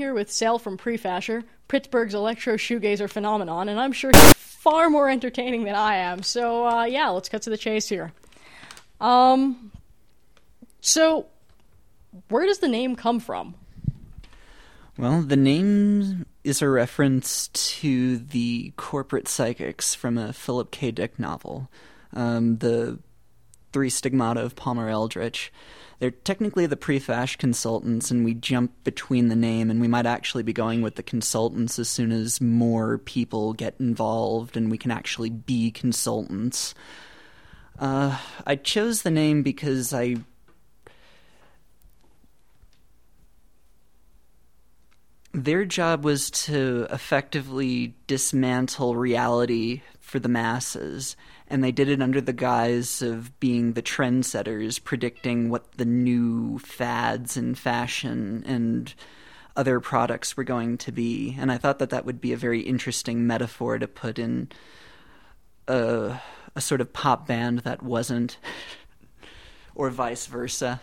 here with Sale from Prefasher, Pittsburgh's electro shoegazer phenomenon, and I'm sure he's far more entertaining than I am. So, yeah, let's cut to the chase here. So, where does the name come from? Well, the name is a reference to the corporate psychics from a Philip K. Dick novel, the Three Stigmata of Palmer Eldritch. They're technically the Prefash consultants, and we jump between the name, and we might actually be going with the consultants as soon as more people get involved and we can actually be consultants. I chose the name because their job was to effectively dismantle reality for the masses, and they did it under the guise of being the trendsetters, predicting what the new fads in fashion and other products were going to be. And I thought that that would be a very interesting metaphor to put in a sort of pop band that wasn't, or vice versa.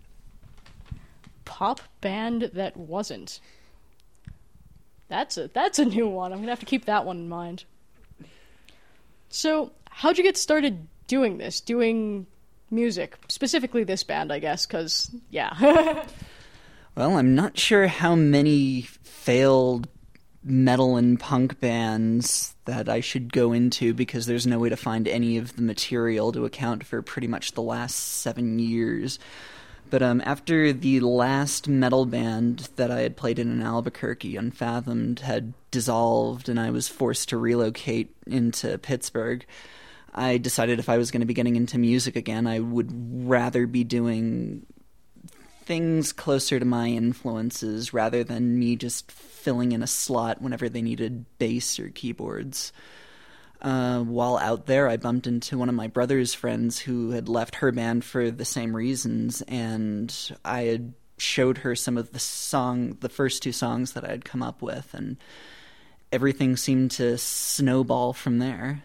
Pop band that wasn't. That's a new one. I'm going to have to keep that one in mind. So, how'd you get started doing this? Doing music? Specifically this band, I guess, because, yeah. Well, I'm not sure how many failed metal and punk bands that I should go into because there's no way to find any of the material to account for pretty much the last 7 years. But after the last metal band that I had played in Albuquerque, Unfathomed, had dissolved and I was forced to relocate into Pittsburgh, I decided if I was going to be getting into music again, I would rather be doing things closer to my influences rather than me just filling in a slot whenever they needed bass or keyboards. While out there, I bumped into one of my brother's friends who had left her band for the same reasons, and I had showed her some of the first two songs that I had come up with, and everything seemed to snowball from there.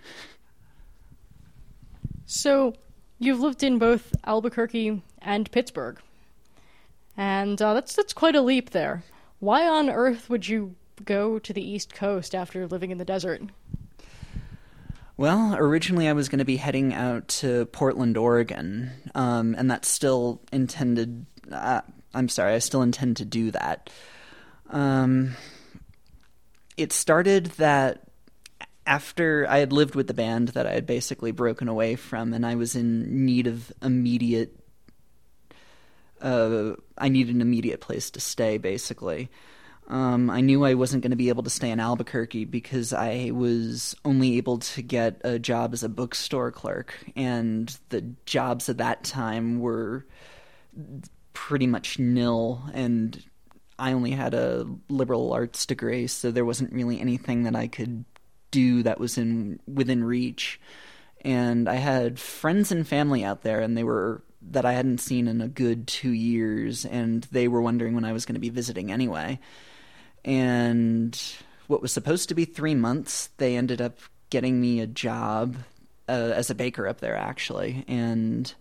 So, you've lived in both Albuquerque and Pittsburgh, and that's quite a leap there. Why on earth would you go to the East Coast after living in the desert? Well, originally I was going to be heading out to Portland, Oregon, and that's still intended... I still intend to do that. It started that after I had lived with the band that I had basically broken away from, and I was in need of immediate... I needed an immediate place to stay, basically. I knew I wasn't going to be able to stay in Albuquerque because I was only able to get a job as a bookstore clerk, and the jobs at that time were pretty much nil, and I only had a liberal arts degree, so there wasn't really anything that I could do that was within reach. And I had friends and family out there, and that I hadn't seen in a good 2 years, and they were wondering when I was going to be visiting anyway. And what was supposed to be 3 months, they ended up getting me a job as a baker up there, actually, and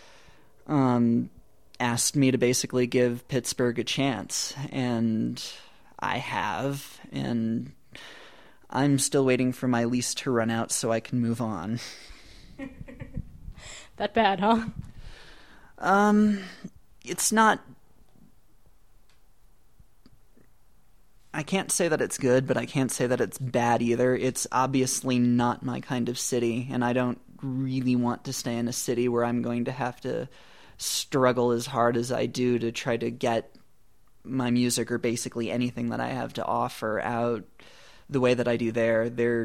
asked me to basically give Pittsburgh a chance, and I have, and I'm still waiting for my lease to run out so I can move on. That bad, huh? It's not... I can't say that it's good, but I can't say that it's bad either. It's obviously not my kind of city, and I don't really want to stay in a city where I'm going to have to struggle as hard as I do to try to get my music or basically anything that I have to offer out the way that I do there.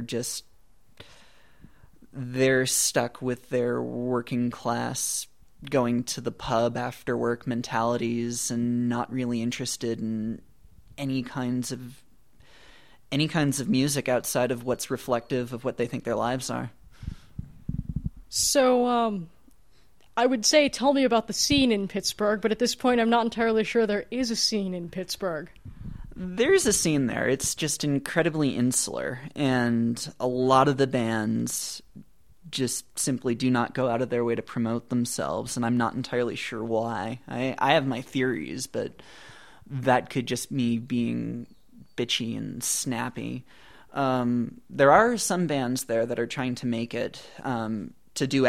They're stuck with their working class going to the pub after work mentalities and not really interested in any kinds of music outside of what's reflective of what they think their lives are. So, I would say tell me about the scene in Pittsburgh, but at this point I'm not entirely sure there is a scene in Pittsburgh. There's a scene there. It's just incredibly insular, and a lot of the bands just simply do not go out of their way to promote themselves, and I'm not entirely sure why. I have my theories, but that could just me being bitchy and snappy. There are some bands there that are trying to make it to do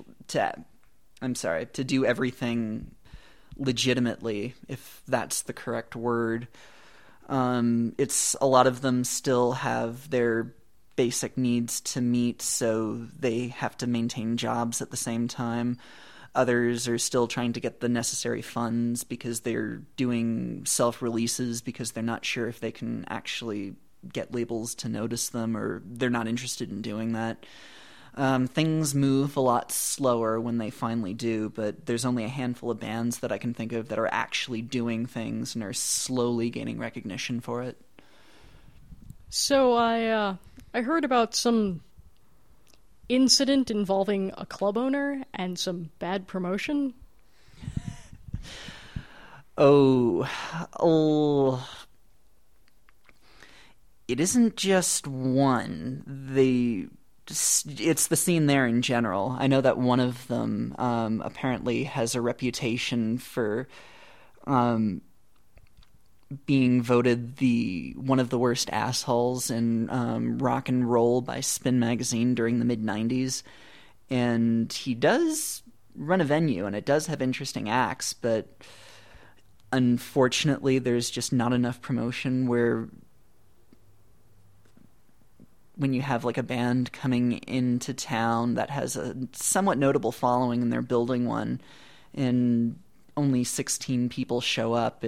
everything legitimately, if that's the correct word. It's a lot of them still have their basic needs to meet, so they have to maintain jobs at the same time. Others are still trying to get the necessary funds because they're doing self-releases because they're not sure if they can actually get labels to notice them, or they're not interested in doing that. Things move a lot slower when they finally do, but there's only a handful of bands that I can think of that are actually doing things and are slowly gaining recognition for it. So I heard about some incident involving a club owner and some bad promotion. Oh, it isn't just one. It's the scene there in general. I know that one of them apparently has a reputation for being voted one of the worst assholes in rock and roll by Spin Magazine during the mid-90s. And he does run a venue, and it does have interesting acts, but unfortunately there's just not enough promotion where when you have like a band coming into town that has a somewhat notable following and they're building one and only 16 people show up,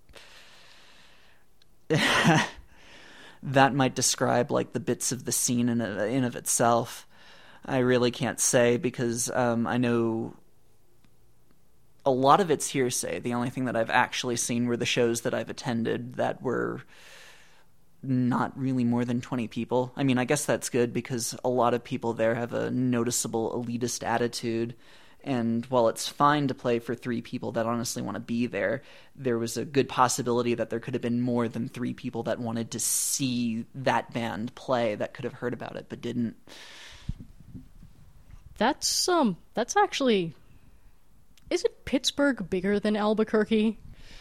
that might describe like the bits of the scene in of itself. I really can't say because I know a lot of it's hearsay. The only thing that I've actually seen were the shows that I've attended that were not really more than 20 people. I mean, I guess that's good because a lot of people there have a noticeable elitist attitude. And while it's fine to play for 3 people that honestly want to be there, there was a good possibility that there could have been more than 3 people that wanted to see that band play that could have heard about it but didn't. That's actually... Isn't Pittsburgh bigger than Albuquerque?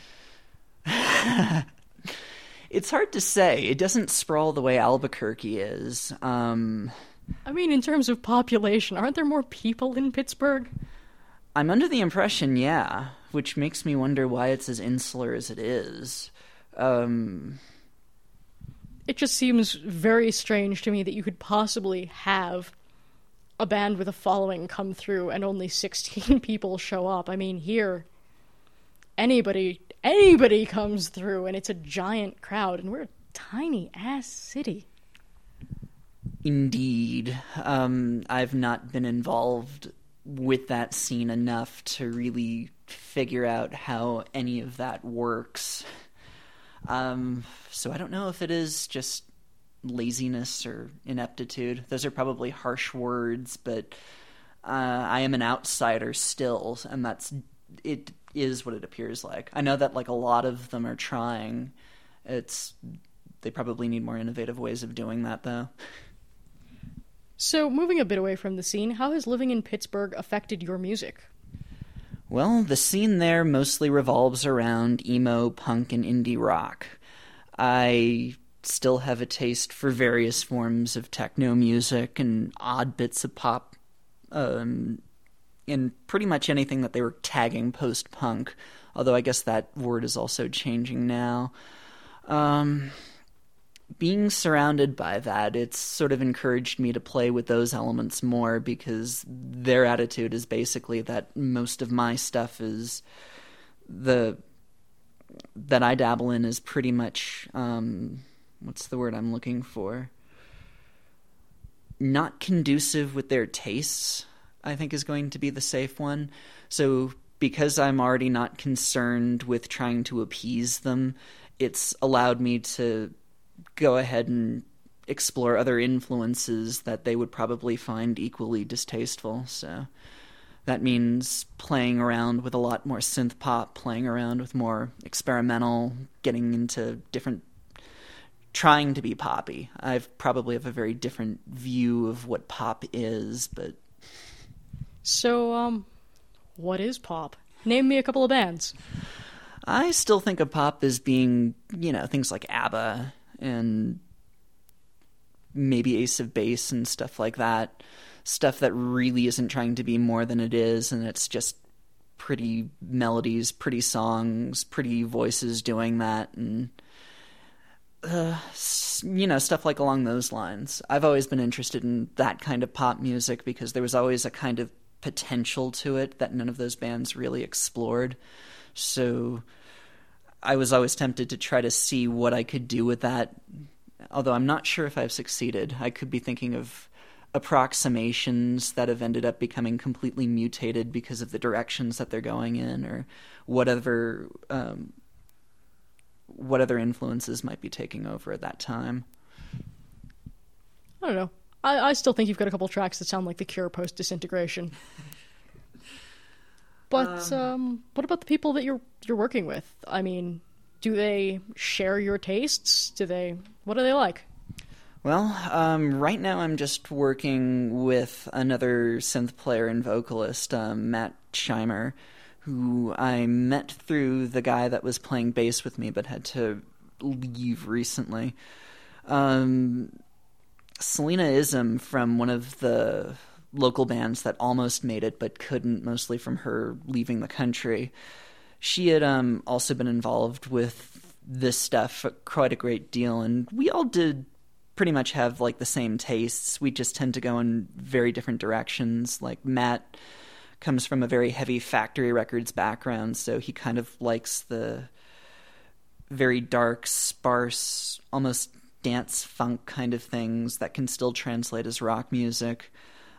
It's hard to say. It doesn't sprawl the way Albuquerque is. I mean, in terms of population, aren't there more people in Pittsburgh? I'm under the impression, yeah, which makes me wonder why it's as insular as it is. It just seems very strange to me that you could possibly have a band with a following come through and only 16 people show up. I mean, here, anybody comes through and it's a giant crowd, and we're a tiny-ass city. Indeed. I've not been involved with that scene enough to really figure out how any of that works. So I don't know if it is just laziness or ineptitude. Those are probably harsh words, but I am an outsider still, and it is what it appears like. I know that like a lot of them are trying. They probably need more innovative ways of doing that, though. So, moving a bit away from the scene, how has living in Pittsburgh affected your music? Well, the scene there mostly revolves around emo, punk, and indie rock. I still have a taste for various forms of techno music and odd bits of pop, and pretty much anything that they were tagging post-punk, although I guess that word is also changing now. Being surrounded by that, it's sort of encouraged me to play with those elements more because their attitude is basically that most of my stuff is that I dabble in is pretty much, what's the word I'm looking for? Not conducive with their tastes, I think is going to be the safe one. So because I'm already not concerned with trying to appease them, it's allowed me to go ahead and explore other influences that they would probably find equally distasteful. So that means playing around with a lot more synth pop, playing around with more experimental, getting into trying to be poppy. I probably have a very different view of what pop is, but... So, what is pop? Name me a couple of bands. I still think of pop as being, things like ABBA and maybe Ace of Base and stuff like that. Stuff that really isn't trying to be more than it is, and it's just pretty melodies, pretty songs, pretty voices doing that, and stuff like along those lines. I've always been interested in that kind of pop music because there was always a kind of potential to it that none of those bands really explored. So I was always tempted to try to see what I could do with that, although I'm not sure if I've succeeded. I could be thinking of approximations that have ended up becoming completely mutated because of the directions that they're going in, or what other influences might be taking over at that time. I don't know. I still think you've got a couple tracks that sound like The Cure post-Disintegration. But what about the people that you're working with? I mean, do they share your tastes? What are they like? Well, right now I'm just working with another synth player and vocalist, Matt Scheimer, who I met through the guy that was playing bass with me but had to leave recently. Selena Ism, from one of the local bands that almost made it but couldn't, mostly from her leaving the country. She had also been involved with this stuff quite a great deal, and we all did pretty much have like the same tastes. We just tend to go in very different directions. Like Matt comes from a very heavy Factory Records background, so he kind of likes the very dark, sparse, almost dance funk kind of things that can still translate as rock music.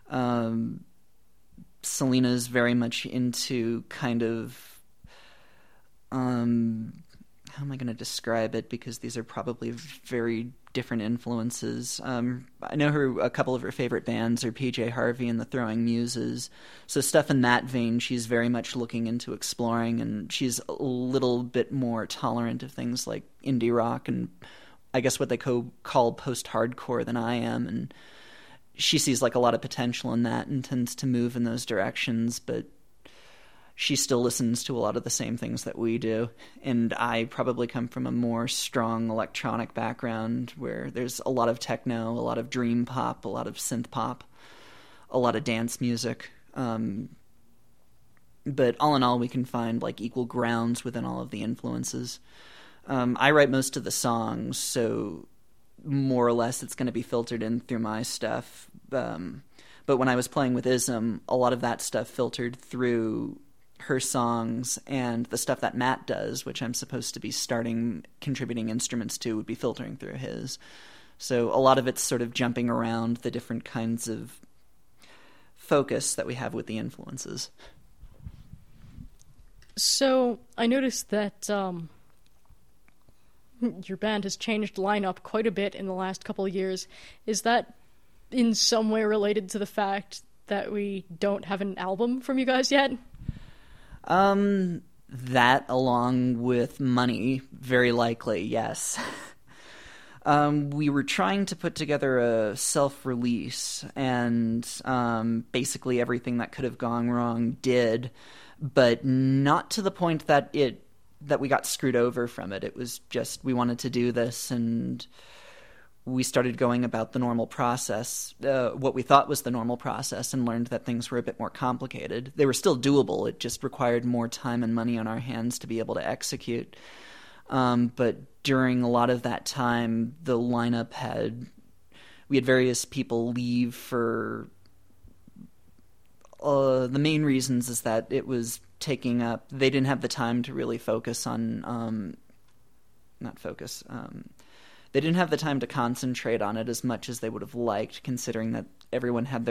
Selena's very much into kind of how am I going to describe it, because these are probably very different influences. I know a couple of her favorite bands are PJ Harvey and the Throwing Muses, so stuff in that vein she's very much looking into exploring, and she's a little bit more tolerant of things like indie rock and I guess what they call post-hardcore than I am, and she sees like a lot of potential in that and tends to move in those directions, but she still listens to a lot of the same things that we do. And I probably come from a more strong electronic background where there's a lot of techno, a lot of dream pop, a lot of synth pop, a lot of dance music. But all in all, we can find like equal grounds within all of the influences. I write most of the songs, so more or less it's going to be filtered in through my stuff. But when I was playing with Ism, a lot of that stuff filtered through her songs, and the stuff that Matt does, which I'm supposed to be starting contributing instruments to, would be filtering through his. So a lot of it's sort of jumping around the different kinds of focus that we have with the influences. So I noticed that your band has changed lineup quite a bit in the last couple of years. Is that in some way related to the fact that we don't have an album from you guys yet? That along with money, very likely, yes. We were trying to put together a self-release, and basically everything that could have gone wrong did, but not to the point that we got screwed over from it. It was just we wanted to do this, and we started going about the normal process, what we thought was the normal process, and learned that things were a bit more complicated. They were still doable. It just required more time and money on our hands to be able to execute. But during a lot of that time, the lineup we had various people leave for the main reasons is that it was taking up, they didn't have the time to really focus on, they didn't have the time to concentrate on it as much as they would have liked, considering that everyone had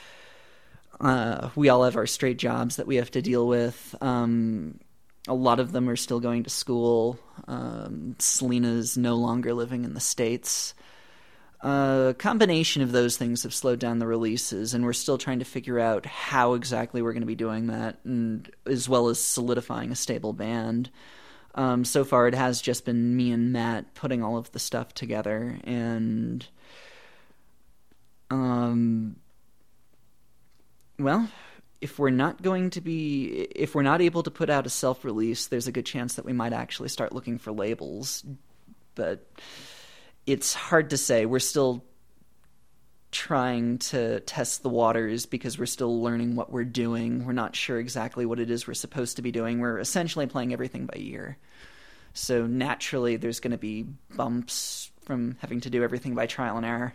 we all have our straight jobs that we have to deal with. A lot of them are still going to school. Selena's no longer living in the States. A combination of those things have slowed down the releases, and we're still trying to figure out how exactly we're going to be doing that, and as well as solidifying a stable band. So far, it has just been me and Matt putting all of the stuff together, and well, if we're not able to put out a self-release, there's a good chance that we might actually start looking for labels. But it's hard to say. We're still trying to test the waters because we're still learning what we're doing. We're not sure exactly what it is we're supposed to be doing. We're essentially playing everything by ear. So naturally, there's going to be bumps from having to do everything by trial and error.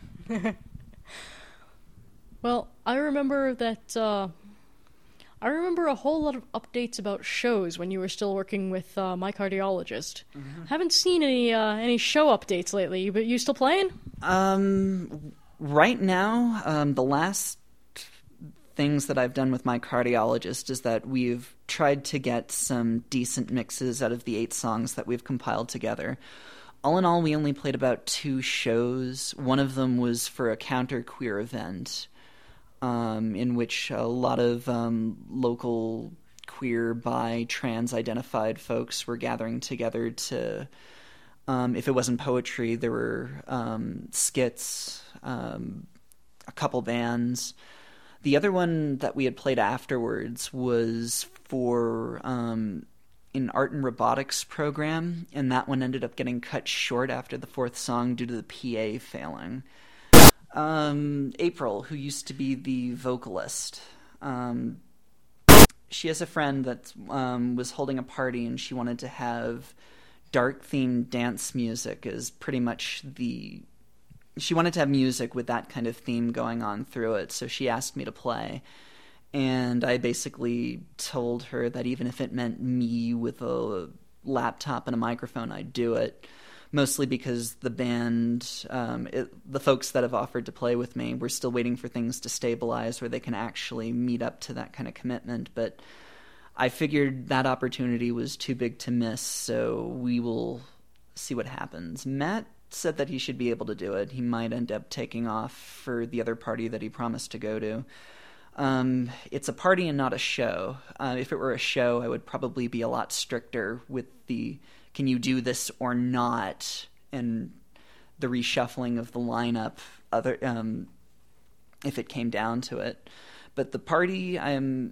Well, I remember a whole lot of updates about shows when you were still working with my cardiologist. Mm-hmm. Haven't seen any show updates lately, but you still playing? Right now, the last things that I've done with my cardiologist is that we've tried to get some decent mixes out of the 8 songs that we've compiled together. All in all, we only played about 2 shows. One of them was for a counter-queer event, in which a lot of local queer, bi, trans-identified folks were gathering together to... if it wasn't poetry, there were skits, a couple bands. The other one that we had played afterwards was for an art and robotics program, and that one ended up getting cut short after the 4th song due to the PA failing. April, who used to be the vocalist, she has a friend that was holding a party, and she wanted to have dark-themed dance music as pretty much she wanted to have music with that kind of theme going on through it, so she asked me to play. And I basically told her that even if it meant me with a laptop and a microphone, I'd do it. Mostly because the band, the folks that have offered to play with me, we're still waiting for things to stabilize where they can actually meet up to that kind of commitment. But I figured that opportunity was too big to miss, so we will see what happens. Matt said that he should be able to do it. He might end up taking off for the other party that he promised to go to. It's a party and not a show. If it were a show, I would probably be a lot stricter with the can you do this or not, and the reshuffling of the lineup, if it came down to it. But the party, I'm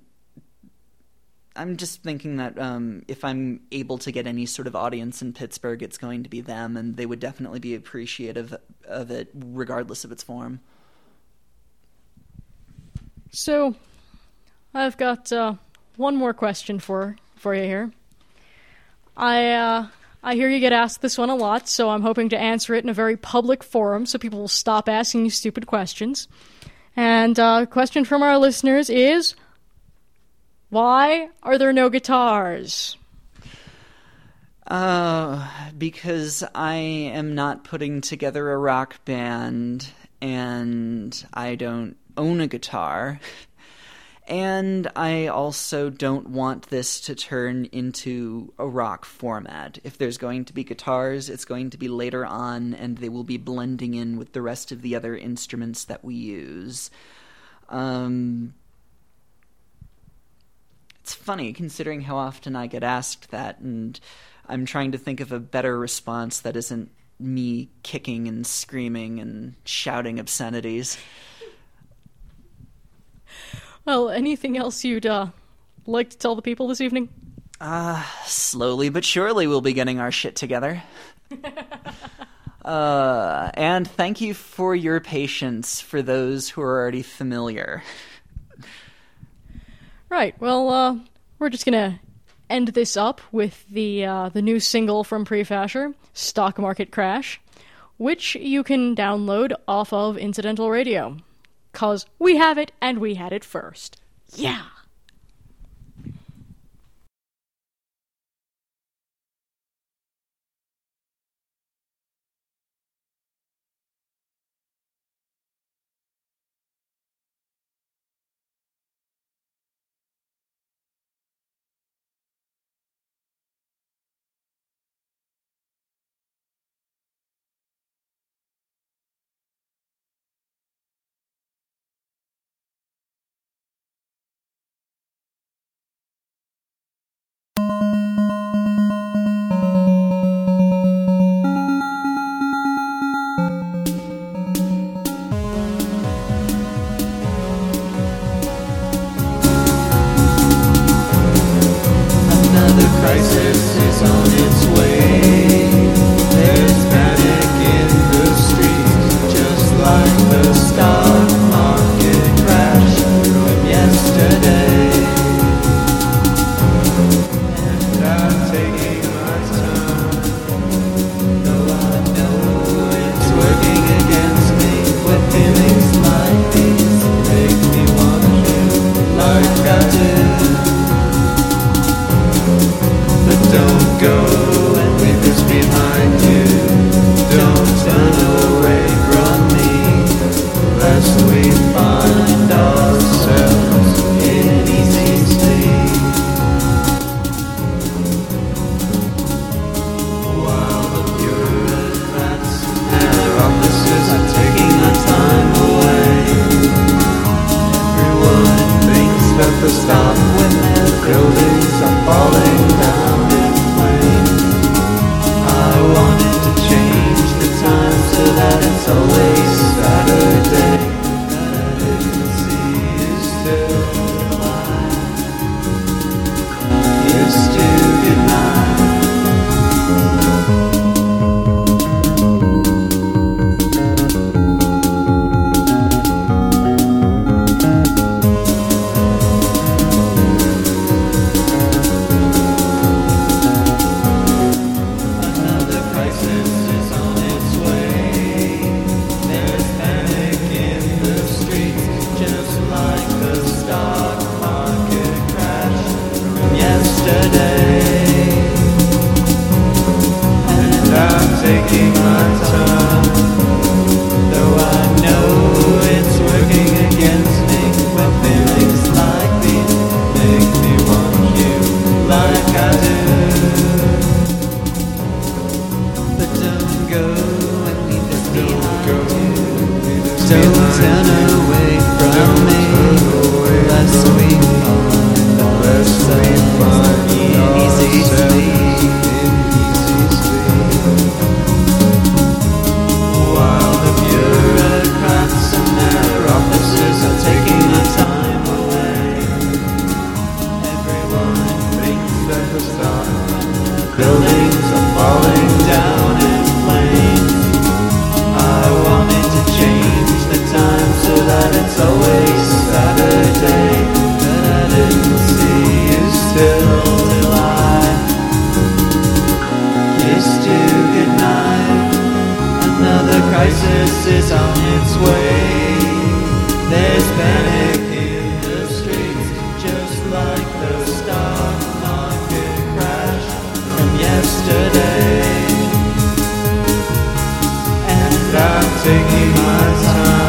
just thinking that if I'm able to get any sort of audience in Pittsburgh, it's going to be them, and they would definitely be appreciative of it, regardless of its form. So, I've got one more question for you here. I hear you get asked this one a lot, so I'm hoping to answer it in a very public forum so people will stop asking you stupid questions. And a question from our listeners is, why are there no guitars? Because I am not putting together a rock band, and I don't own a guitar. And I also don't want this to turn into a rock format. If there's going to be guitars, it's going to be later on, and they will be blending in with the rest of the other instruments that we use. It's funny, considering how often I get asked that, and I'm trying to think of a better response that isn't me kicking and screaming and shouting obscenities. Well, anything else you'd like to tell the people this evening? Slowly but surely we'll be getting our shit together. And thank you for your patience for those who are already familiar. Right, well, we're just gonna end this up with the new single from Prefasher, Stock Market Crash, which you can download off of Incidental Radio. 'Cause we have it, and we had it first. Yeah! my turn. Though I know it's working against me, but feelings like these make me want you like I do. But don't go and leave this behind you. Don't turn away from me, lest we find ourselves in easy sleep. While the bureaucrats and their officers are taking the time away, everyone thinks that the buildings are falling down in flames. I wanted to change the time so that it's always Saturday, but I didn't see you still till I kissed you goodnight. Another crisis is on its way. There's panic in the streets, just like the stock market crash from yesterday. And I'm taking my time.